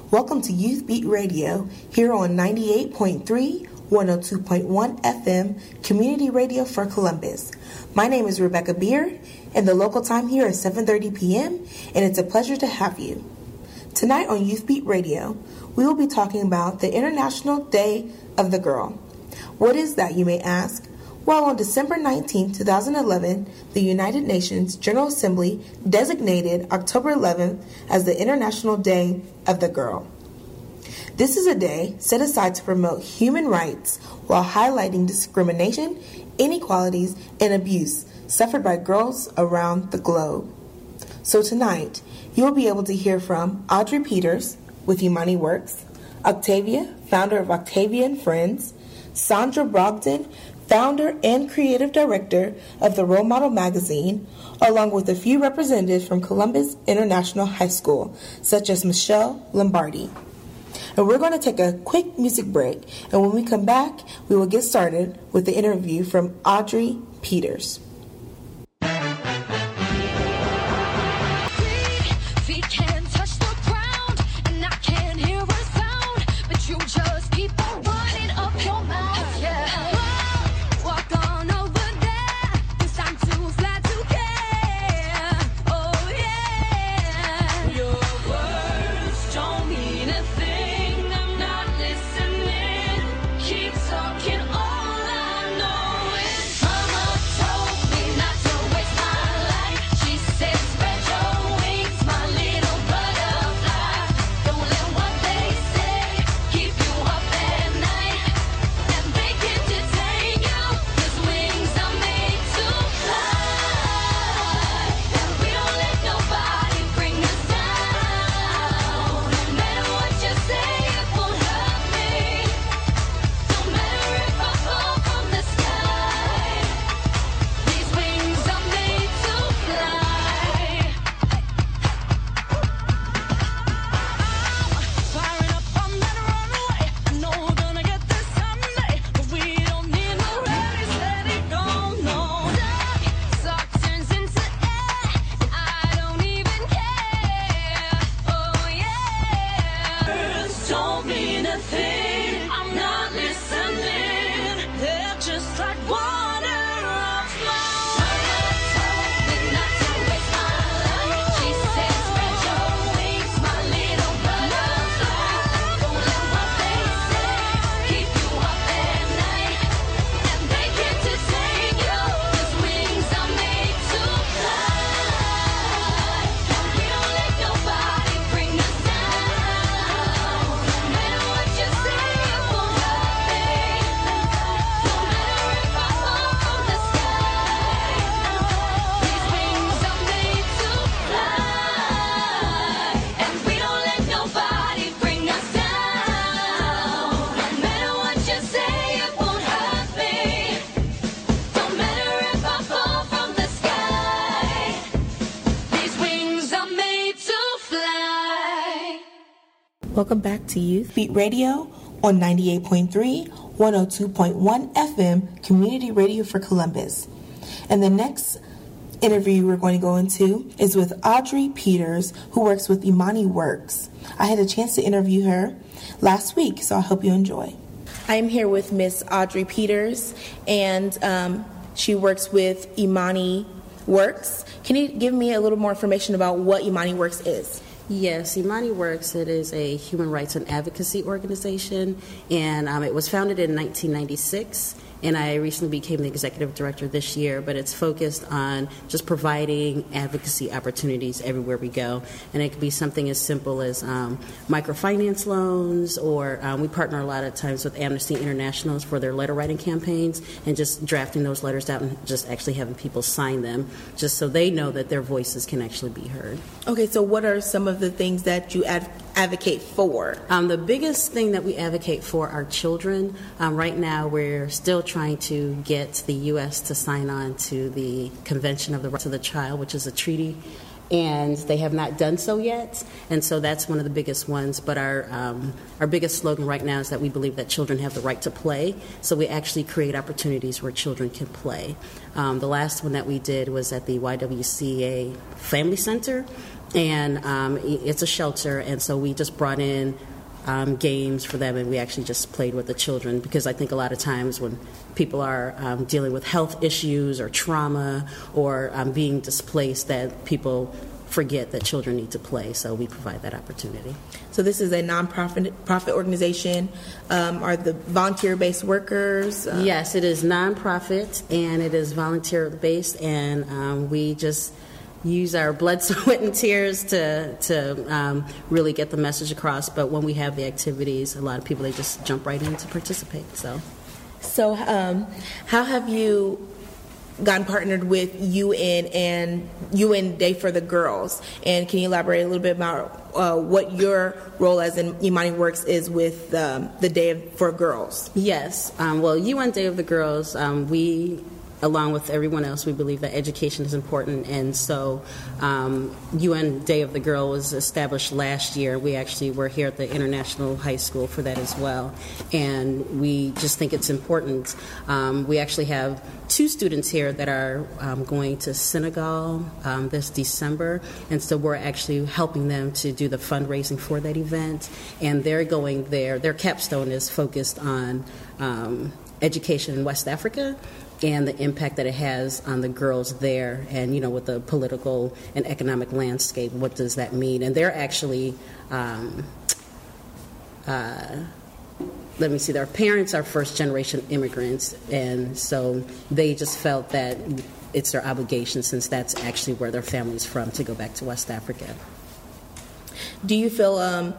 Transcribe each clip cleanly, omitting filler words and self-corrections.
Welcome to Youth Beat Radio here on 98.3, 102.1 FM, Community Radio for Columbus. My name is Rebecca Beard, and the local time here is 7:30 p.m., and it's a pleasure to have you. Tonight on Youth Beat Radio, we will be talking about the International Day of the Girl. What is that, you may ask? Well, on December 19, 2011, the United Nations General Assembly designated October 11th as the International Day of the Girl. This is a day set aside to promote human rights while highlighting discrimination, inequalities, and abuse suffered by girls around the globe. So tonight, you'll be able to hear from Audrey Peters with Imani Works, Octavia, founder of Octavia and Friends, Sandra Brogdon, founder and creative director of the Role Model magazine, along with a few representatives from Columbus International High School, such as Michelle Lombardi. And we're going to take a quick music break, and when we come back, we will get started with the interview from Audrey Peters. Welcome back to Youth Beat Radio on 98.3, 102.1 FM, Community Radio for Columbus. And the next interview we're going to go into is with Audrey Peters, who works with Imani Works. I had a chance to interview her last week, so I hope you enjoy. I'm here with Miss Audrey Peters, and she works with Imani Works. Can you give me a little more information about what Imani Works is? Yes, Imani Works, it is a human rights and advocacy organization, and it was founded in 1996, and I recently became the executive director this year, but it's focused on just providing advocacy opportunities everywhere we go, and it could be something as simple as microfinance loans, or we partner a lot of times with Amnesty International for their letter writing campaigns, and just drafting those letters out and just actually having people sign them, just so they know that their voices can actually be heard. Okay, so what are some of the things that you advocate for? The biggest thing that we advocate for are children. Right now, we're still trying to get the U.S. to sign on to the Convention of the Rights of the Child, which is a treaty and they have not done so yet. And so that's one of the biggest ones. But our biggest slogan right now is that we believe that children have the right to play. So we actually create opportunities where children can play. The last one that we did was at the YWCA Family Center, and it's a shelter. And so we just brought in games for them, and we actually just played with the children, because I think a lot of times when people are dealing with health issues or trauma or being displaced, that people forget that children need to play, so we provide that opportunity. So this is a non-profit organization. Are the volunteer-based workers? Yes, it is nonprofit and it is volunteer-based, and we just use our blood, sweat, and tears to really get the message across. But when we have the activities, a lot of people, they just jump right in to participate. So how have you gotten partnered with UN and UN Day for the Girls? And can you elaborate a little bit about what your role as in Imani Works is with the Day for Girls? Yes. Well, UN Day of the Girls, we, along with everyone else, we believe that education is important, and so UN Day of the Girl was established last year. We actually were here at the International High School for that as well, and we just think it's important. We actually have 2 students here that are going to Senegal this December, and so we're actually helping them to do the fundraising for that event, and they're going there. Their capstone is focused on education in West Africa and the impact that it has on the girls there, and with the political and economic landscape, what does that mean? And they're actually, their parents are first-generation immigrants, and so they just felt that it's their obligation, since that's actually where their family's from, to go back to West Africa. Do you feel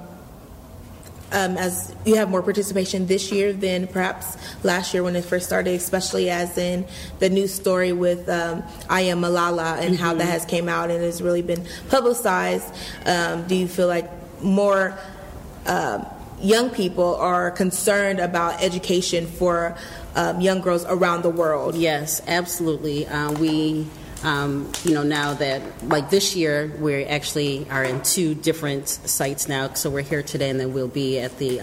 as you have more participation this year than perhaps last year when it first started, especially as in the news story with I Am Malala and how that has came out and has really been publicized? Do you feel like more young people are concerned about education for young girls around the world? Yes, absolutely. We now that, like this year, we actually are in 2 different sites now. So we're here today, and then we'll be at the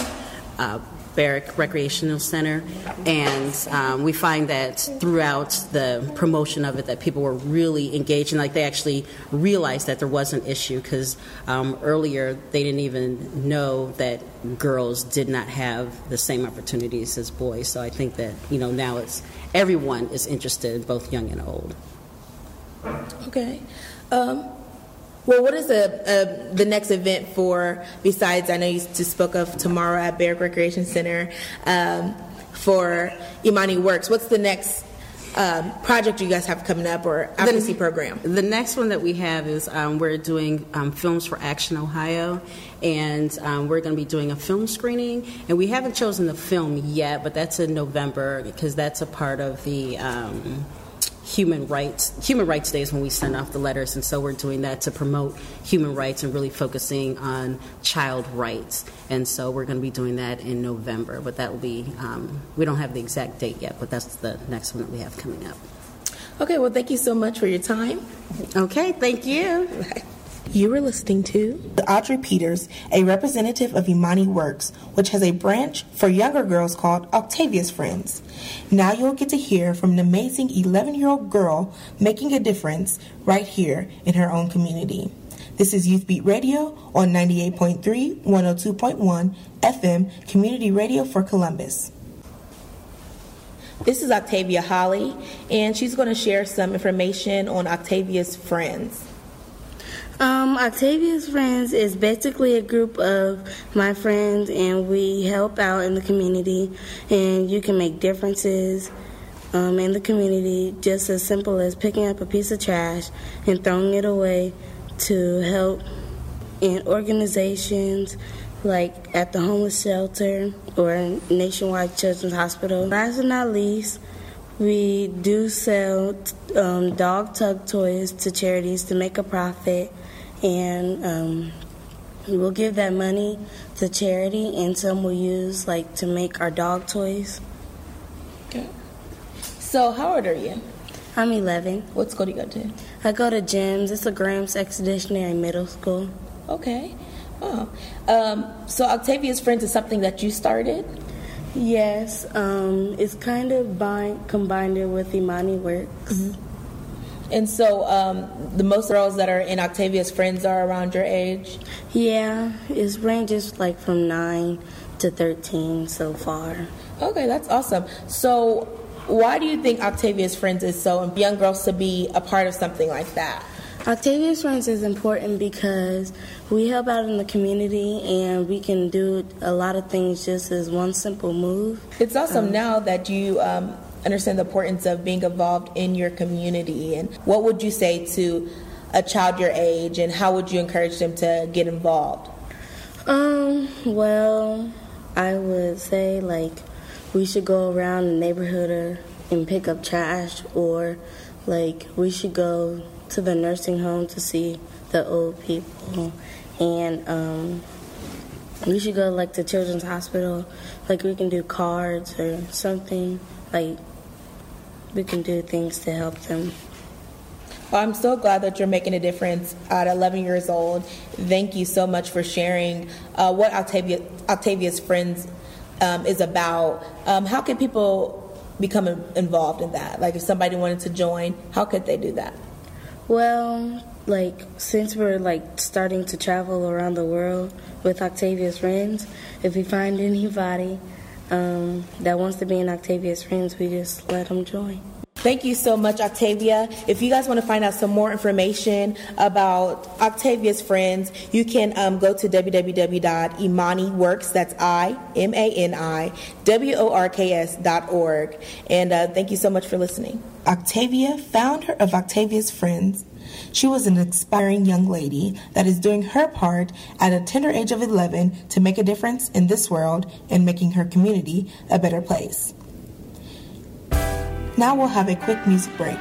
Barrack Recreational Center. And we find that throughout the promotion of it, that people were really engaged, and like they actually realized that there was an issue, because earlier they didn't even know that girls did not have the same opportunities as boys. So I think that now everyone is interested, both young and old. Okay. Well, what is the next event for, besides, I know you just spoke of tomorrow at Barrack Recreation Center, for Imani Works? What's the next project you guys have coming up, or advocacy program? The next one that we have is we're doing Films for Action Ohio, and we're going to be doing a film screening, and we haven't chosen the film yet, but that's in November, because that's a part of the Human Rights Day is when we send off the letters, and so we're doing that to promote human rights and really focusing on child rights. And so we're going to be doing that in November, but that will be, we don't have the exact date yet, but that's the next one that we have coming up. Okay, well, thank you so much for your time. Okay, thank you. You were listening to Audrey Peters, a representative of Imani Works, which has a branch for younger girls called Octavia's Friends. Now you'll get to hear from an amazing 11-year-old girl making a difference right here in her own community. This is Youth Beat Radio on 98.3, 102.1 FM, Community Radio for Columbus. This is Octavia Holly, and she's going to share some information on Octavia's Friends. Octavia's Friends is basically a group of my friends, and we help out in the community, and you can make differences in the community, just as simple as picking up a piece of trash and throwing it away, to help in organizations like at the homeless shelter or Nationwide Children's Hospital. Last but not least, we do sell dog tug toys to charities to make a profit, and we'll give that money to charity, and some we'll use to make our dog toys. Okay. So how old are you? I'm 11. What school do you go to? I go to GEMS. It's a Grahams Expeditionary Middle School. Okay. Oh. So Octavia's Friends is something that you started? Yes. It's kind of combined with Imani Works. Mm-hmm. And so the most girls that are in Octavia's Friends are around your age? Yeah. It ranges like from 9 to 13 so far. Okay, that's awesome. So why do you think Octavia's Friends is so important for young girls to be a part of something like that? Octavia's Friends is important because we help out in the community and we can do a lot of things just as one simple move. It's awesome now that you understand the importance of being involved in your community. And what would you say to a child your age, and how would you encourage them to get involved? Well, I would say like we should go around the neighborhood and pick up trash, or like we should go to the nursing home to see the old people, and we should go like to Children's Hospital. Like we can do cards or something. Like we can do things to help them. Well, I'm so glad that you're making a difference at 11 years old. Thank you so much for sharing what Octavia's Friends is about. How can people become involved in that? Like if somebody wanted to join, how could they do that? Well, like since we're like starting to travel around the world with Octavia's Friends, if we find anybody that wants to be in Octavia's Friends, we just let them join. Thank you so much, Octavia. If you guys want to find out some more information about Octavia's Friends, you can go to www.imaniworks, that's IMANIWORKS.org. And thank you so much for listening. Octavia, founder of Octavia's Friends. She was an inspiring young lady that is doing her part at a tender age of 11 to make a difference in this world and making her community a better place. Now we'll have a quick music break.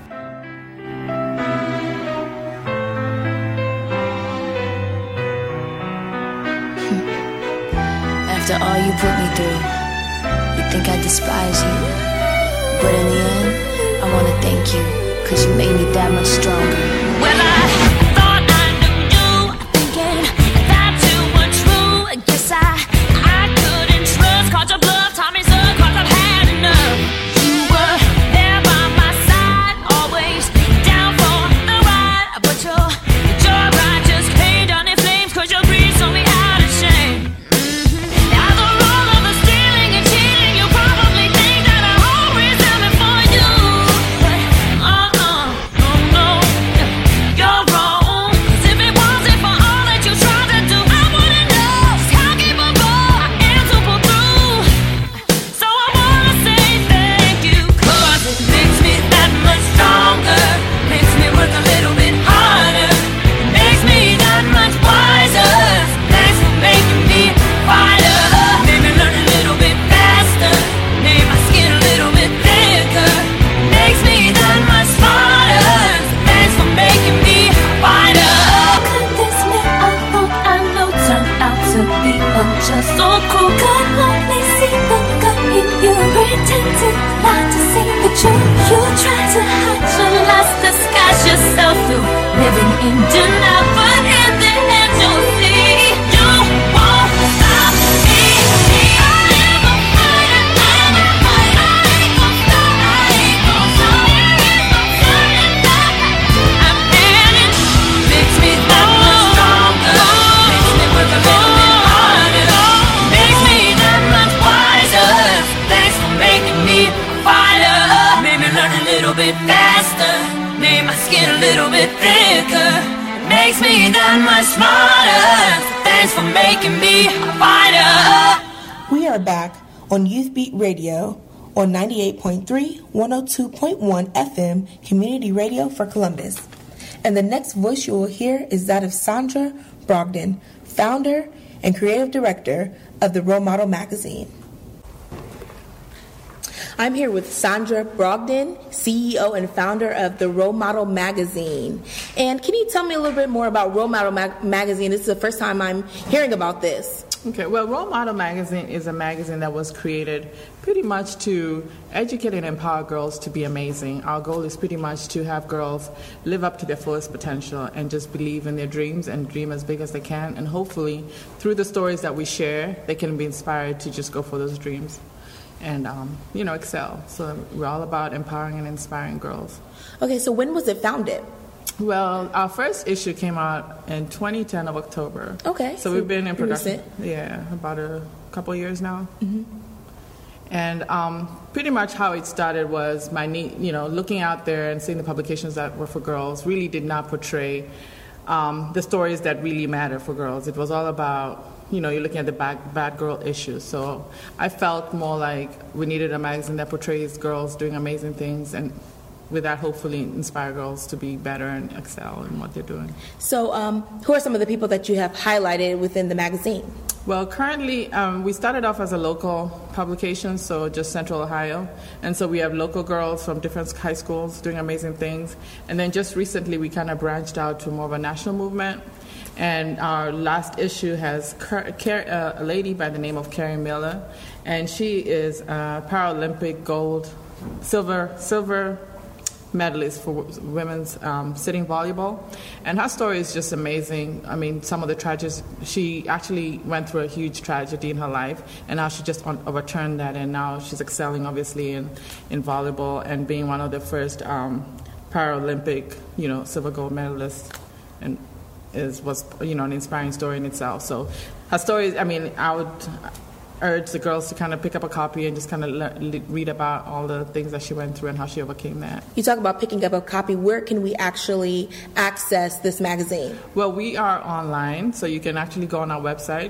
After all you put me through, you think I despise you. But in the end, I want to thank you, 'cause you made me that much stronger. Well, I thought I knew you, thinking that you were true. I guess I couldn't trust, caught your bluff, taught me so, 'cause I've had enough. You were there by my side, always down for the ride. But your ride just came down in flames, 'cause your greed sold me out of shame. Now the role of the stealing and cheating, you probably think that I always am it for you. But oh no, you're wrong. 'Cause if it wasn't for all that you tried to do, I wouldn't know just how capable I am to pull through. So I wanna say thank you, 'cause it makes me that much stronger, makes me work a little bit harder, makes me that much wiser. Thanks for making me a fighter, made me learn a little bit faster, made my skin a little bit thicker, makes me that much smarter. Thanks for making me a fighter. This man I thought I know turned out to be unjust, so cruel. Could only see the good in you, pretended not to see the truth. You tried to hide your lies, disguise yourself through living in denial, but in the end you'll see you won't stop me. I am a fighter, I'm a fighter. I ain't gon' stop, I ain't gon' stop. There is no turning back. I'm manning, makes me that much stronger, makes me work a little bit harder, makes me that much wiser. Thanks for making me a fighter, made me learn a little bit faster, made my skin a little bit thicker, makes me that much smarter. Thanks for making me a fighter. We are back on Youth Beat Radio on 98.3, 102.1 FM, Community Radio for Columbus. And the next voice you will hear is that of Sandra Brogdon, founder and creative director of the Role Model magazine. I'm here with Sandra Brogdon, CEO and founder of the Role Model magazine. And can you tell me a little bit more about Role Model magazine? This is the first time I'm hearing about this. Okay, well, Role Model Magazine is a magazine that was created pretty much to educate and empower girls to be amazing. Our goal is pretty much to have girls live up to their fullest potential and just believe in their dreams and dream as big as they can. And hopefully, through the stories that we share, they can be inspired to just go for those dreams and, excel. So we're all about empowering and inspiring girls. Okay, so when was it founded? Well, our first issue came out in 2010 of October. Okay. So we've been in production. Recent. Yeah, about a couple of years now. Mm-hmm. And pretty much how it started was my need, looking out there and seeing the publications that were for girls really did not portray the stories that really matter for girls. It was all about, you're looking at the bad girl issues. So I felt more like we needed a magazine that portrays girls doing amazing things and with that, hopefully inspire girls to be better and excel in what they're doing. So who are some of the people that you have highlighted within the magazine? Well, currently, we started off as a local publication, so just Central Ohio. And so we have local girls from different high schools doing amazing things. And then just recently, we kind of branched out to more of a national movement. And our last issue has a lady by the name of Carrie Miller. And she is a Paralympic silver medalist for women's sitting volleyball, and her story is just amazing. I mean, some of the tragedies, she actually went through a huge tragedy in her life, and now she just overturned that, and now she's excelling obviously in volleyball and being one of the first Paralympic silver gold medalists, and was an inspiring story in itself. So her story, I would urge the girls to kind of pick up a copy and just kind of read about all the things that she went through and how she overcame that. You talk about picking up a copy. Where can we actually access this magazine? Well, we are online, so you can actually go on our website,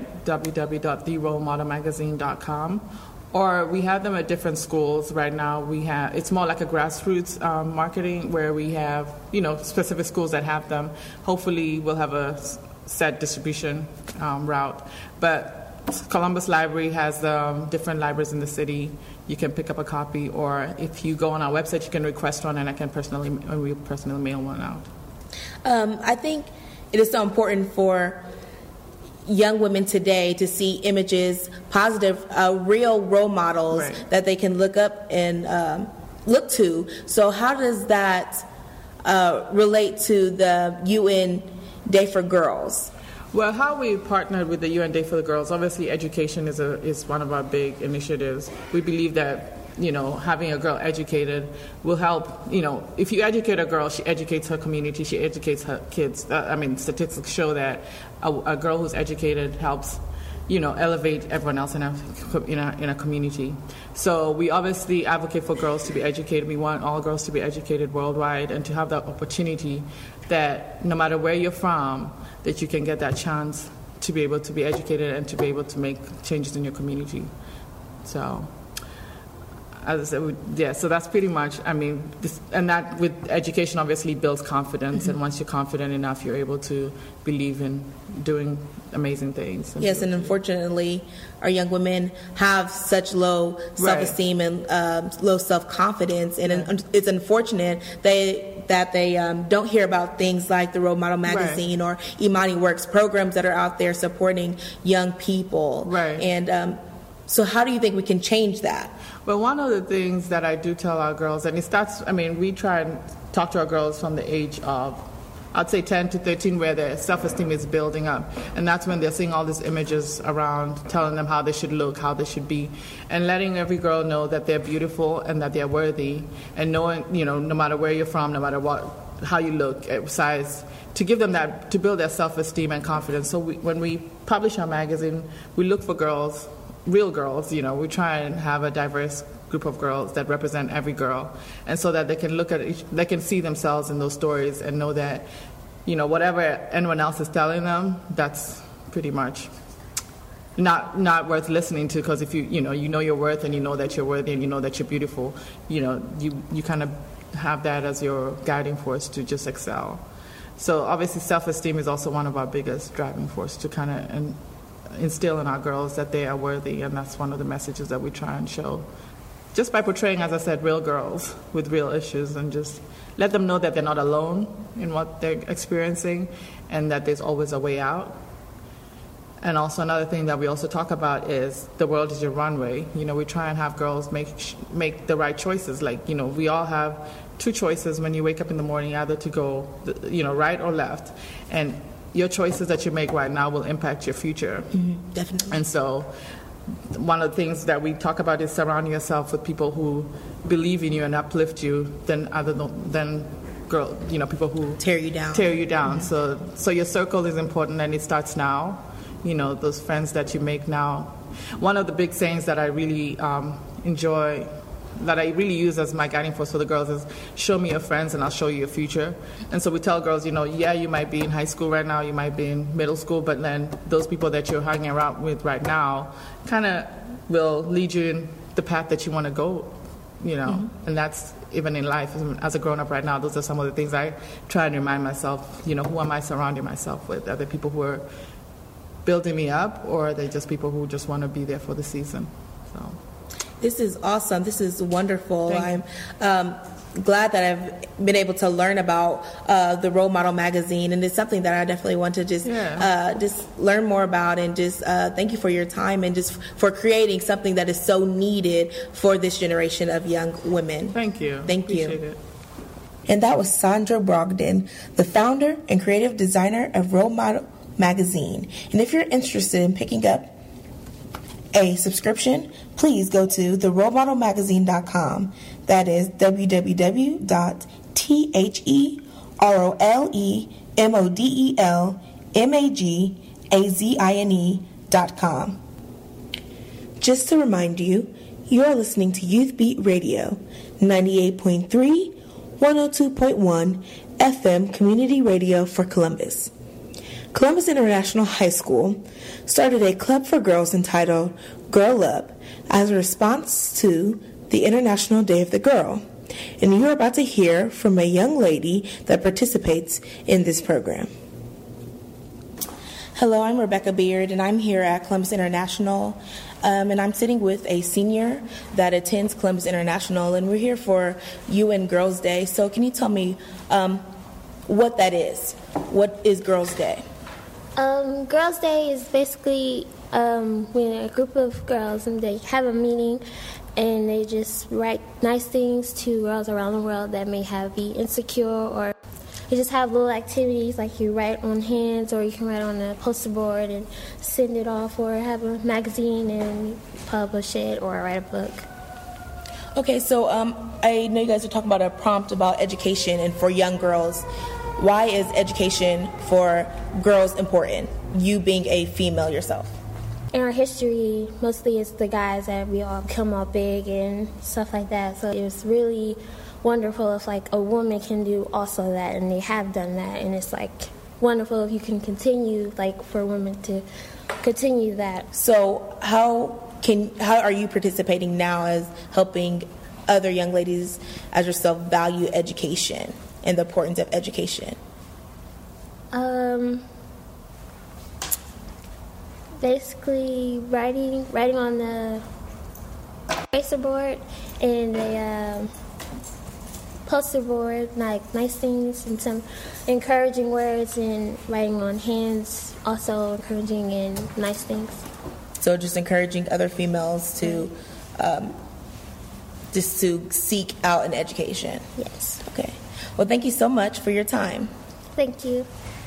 www.therolemodelmagazine.com, or we have them at different schools right now. It's more like a grassroots marketing where we have, specific schools that have them. Hopefully we'll have a set distribution route. But Columbus Library has different libraries in the city. You can pick up a copy, or if you go on our website, you can request one, and we'll personally mail one out. I think it is so important for young women today to see images, positive, real role models right. that they can look up and look to. So how does that relate to the UN Day for Girls? Well, how we partnered with the UN Day for the Girls, obviously education is one of our big initiatives. We believe that, having a girl educated will help, if you educate a girl, she educates her community, she educates her kids. Statistics show that a girl who's educated helps, elevate everyone else in a community. So we obviously advocate for girls to be educated. We want all girls to be educated worldwide and to have that opportunity that no matter where you're from, that you can get that chance to be able to be educated and to be able to make changes in your community. So, as I said, so that's pretty much, and that with education obviously builds confidence, mm-hmm. and once you're confident enough, you're able to believe in doing amazing things. Yes, and unfortunately, our young women have such low self-esteem and low self-confidence, and it's unfortunate that they don't hear about things like the Role Model Magazine or Imani Works programs that are out there supporting young people. Right. And so how do you think we can change that? Well, one of the things that I do tell our girls, and it starts, we try and talk to our girls from the age of, I'd say 10 to 13, where their self-esteem is building up. And that's when they're seeing all these images around, telling them how they should look, how they should be, and letting every girl know that they're beautiful and that they're worthy, and knowing, no matter where you're from, no matter how you look, size, to give them that, to build their self-esteem and confidence. So when we publish our magazine, we look for girls, real girls, we try and have a diverse group of girls that represent every girl, and so that they can they can see themselves in those stories and know that, whatever anyone else is telling them, that's pretty much not worth listening to, because if you know your worth and you know that you're worthy and you know that you're beautiful, you kind of have that as your guiding force to just excel. So obviously self-esteem is also one of our biggest driving force to kind of instill in our girls that they are worthy, and that's one of the messages that we try and show, just by portraying, as I said, real girls with real issues, and just let them know that they're not alone in what they're experiencing and that there's always a way out. And also another thing that we also talk about is the world is your runway. We try and have girls make the right choices. Like, we all have two choices when you wake up in the morning, either to go, right or left. And your choices that you make right now will impact your future. Mm-hmm, definitely. And so one of the things that we talk about is surrounding yourself with people who believe in you and uplift you than people who tear you down. Mm-hmm. So your circle is important, and it starts now. Those friends that you make now. One of the big sayings that I really enjoy, that I really use as my guiding force for the girls, is show me your friends and I'll show you your future. And so we tell girls, you might be in high school right now, you might be in middle school, but then those people that you're hanging around with right now kind of will lead you in the path that you want to go, mm-hmm. And that's even in life. As a grown-up right now, those are some of the things I try and remind myself, who am I surrounding myself with? Are there people who are building me up, or are they just people who just want to be there for the season? So this is awesome. This is wonderful. I'm glad that I've been able to learn about the Role Model magazine, and it's something that I definitely want to just learn more about, and just thank you for your time and just for creating something that is so needed for this generation of young women. Thank you. Appreciate it. And that was Sandra Brogdon, the founder and creative designer of Role Model magazine. And if you're interested in picking up a subscription, please go to therolemodelmagazine.com. That is www.therolemodelmagazine.com. Just to remind you, you're listening to Youth Beat Radio, 98.3, 102.1 FM community radio for Columbus. Columbus International High School started a club for girls entitled Girl Up as a response to the International Day of the Girl. And you're about to hear from a young lady that participates in this program. Hello, I'm Rebecca Beard, and I'm here at Columbus International, and I'm sitting with a senior that attends Columbus International, and we're here for UN Girls Day. So can you tell me what that is? What is Girls Day? Girls Day is basically when a group of girls, and they have a meeting and they just write nice things to girls around the world that may be insecure, or you just have little activities like you write on hands, or you can write on a poster board and send it off, or have a magazine and publish it, or write a book. Okay, so I know you guys are talking about a prompt about education and for young girls. Why is education for girls important, you being a female yourself? In our history, mostly it's the guys that we all become all big and stuff like that. So it's really wonderful if a woman can do also that, and they have done that. And it's wonderful if you can continue, for women to continue that. So how are you participating now as helping other young ladies as yourself value education and the importance of education? Basically writing on the eraser board and a poster board, nice things and some encouraging words, and writing on hands, also encouraging and nice things. So just encouraging other females to just to seek out an education. Yes. Okay. Well, thank you so much for your time. Thank you.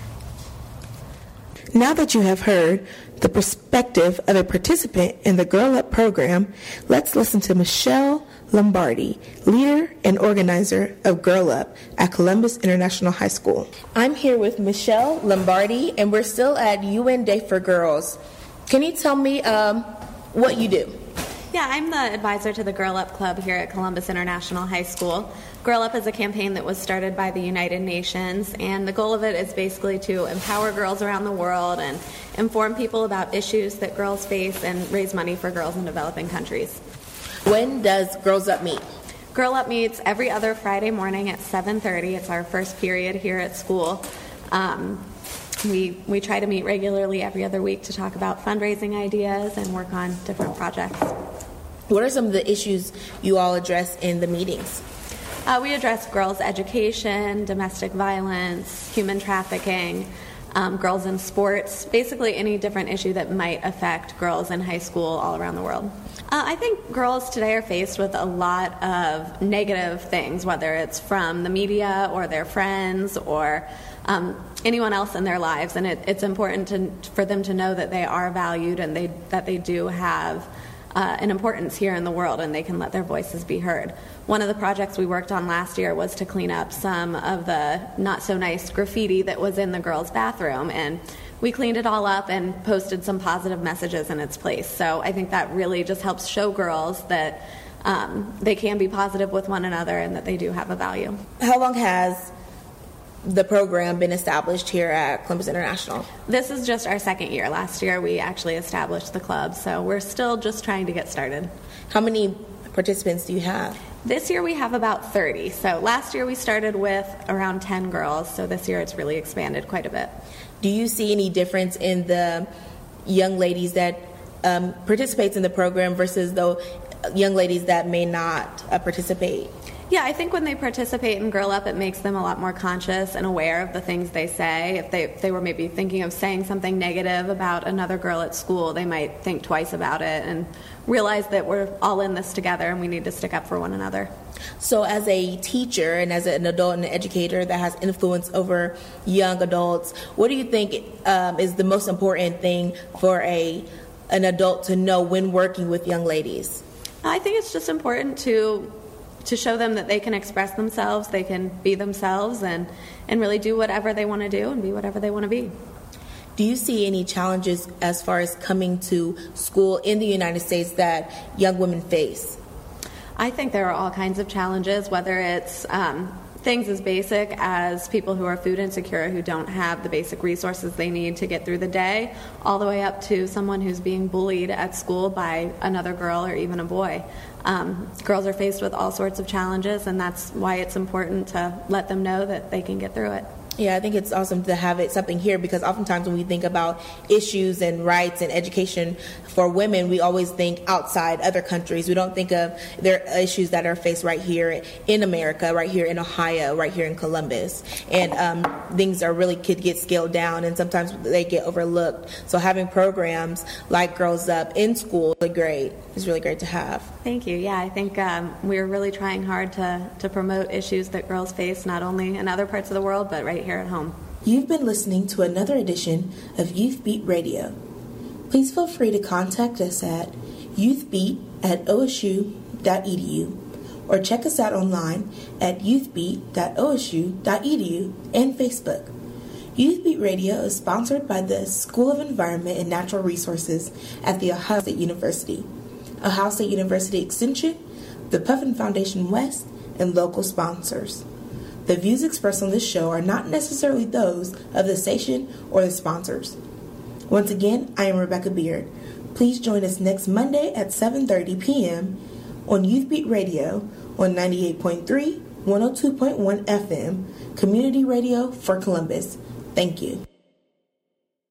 Now that you have heard the perspective of a participant in the Girl Up program, let's listen to Michelle Lombardi, leader and organizer of Girl Up at Columbus International High School. I'm here with Michelle Lombardi, and we're still at UN Day for Girls. Can you tell me what you do? Yeah, I'm the advisor to the Girl Up Club here at Columbus International High School. Girl Up is a campaign that was started by the United Nations, and the goal of it is basically to empower girls around the world and inform people about issues that girls face and raise money for girls in developing countries. When does Girls Up meet? Girl Up meets every other Friday morning at 7:30. It's our first period here at school. We try to meet regularly every other week to talk about fundraising ideas and work on different projects. What are some of the issues you all address in the meetings? We address girls' education, domestic violence, human trafficking, girls in sports, basically any different issue that might affect girls in high school all around the world. I think girls today are faced with a lot of negative things, whether it's from the media or their friends or anyone else in their lives, and it's important for them to know that they are valued and that they do have an importance here in the world, and they can let their voices be heard. One of the projects we worked on last year was to clean up some of the not-so-nice graffiti that was in the girls' bathroom, and we cleaned it all up and posted some positive messages in its place. So I think that really just helps show girls that they can be positive with one another and that they do have a value. How long has the program been established here at Columbus International? This is just our second year. Last year we actually established the club, so we're still just trying to get started. How many participants do you have? This year we have about 30. So last year we started with around 10 girls, so this year it's really expanded quite a bit. Do you see any difference in the young ladies that participates in the program versus the young ladies that may not participate? Yeah, I think when they participate in Girl Up, it makes them a lot more conscious and aware of the things they say. If they were maybe thinking of saying something negative about another girl at school, they might think twice about it and realize that we're all in this together and we need to stick up for one another. So as a teacher and as an adult and an educator that has influence over young adults, what do you think is the most important thing for an adult to know when working with young ladies? I think it's just important to show them that they can express themselves, they can be themselves, and really do whatever they want to do and be whatever they want to be. Do you see any challenges as far as coming to school in the United States that young women face? I think there are all kinds of challenges, whether it's things as basic as people who are food insecure, who don't have the basic resources they need to get through the day, all the way up to someone who's being bullied at school by another girl or even a boy. Girls are faced with all sorts of challenges, and that's why it's important to let them know that they can get through it. Yeah, I think it's awesome to have something here, because oftentimes when we think about issues and rights and education for women, we always think outside other countries. We don't think of their issues that are faced right here in America, right here in Ohio, right here in Columbus. And things could get scaled down, and sometimes they get overlooked. So having programs like Girls Up in school is great. It's really great to have. Thank you. Yeah, I think we're really trying hard to promote issues that girls face, not only in other parts of the world, but right here at home. You've been listening to another edition of Youth Beat Radio. Please feel free to contact us at youthbeat@osu.edu or check us out online at youthbeat.osu.edu and Facebook. Youth Beat Radio is sponsored by the School of Environment and Natural Resources at The Ohio State University, Ohio State University Extension, the Puffin Foundation West, and local sponsors. The views expressed on this show are not necessarily those of the station or the sponsors. Once again, I am Rebecca Beard. Please join us next Monday at 7:30 p.m. on Youth Beat Radio on 98.3, 102.1 FM, Community Radio for Columbus. Thank you.